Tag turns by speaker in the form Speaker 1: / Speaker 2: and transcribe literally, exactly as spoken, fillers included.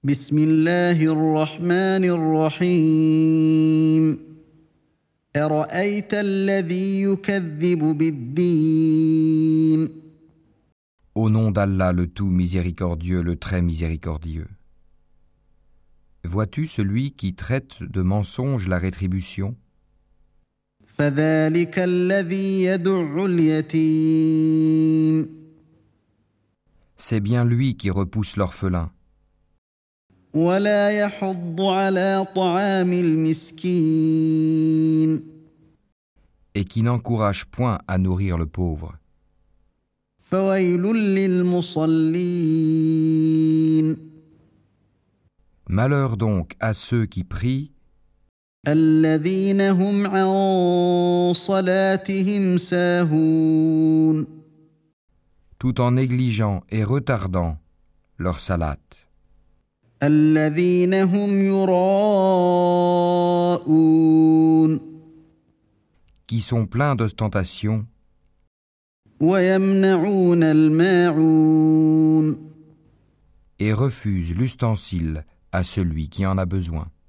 Speaker 1: بسم الله الرحمن الرحيم أرأيت الذي يكذب بالدين
Speaker 2: Au nom d'Allah le tout miséricordieux, le très miséricordieux. Vois-tu celui qui traite de mensonge la rétribution?
Speaker 1: فذلك الذي يدع اليتيم
Speaker 2: C'est bien lui qui repousse l'orphelin
Speaker 1: ولا يحض على طعام المسكين
Speaker 2: et qui n'encourage point à nourrir le pauvre.
Speaker 1: فويل للمصلين
Speaker 2: Malheur donc à ceux qui prient,
Speaker 1: الذين هم عن صلاتهم ساهون
Speaker 2: tout en négligeant et retardant leur salat,
Speaker 1: الذين هم يراءون
Speaker 2: qui sont pleins d'ostentation
Speaker 1: ويمنعون الماعون
Speaker 2: et refusent l'ustensile à celui qui en a besoin.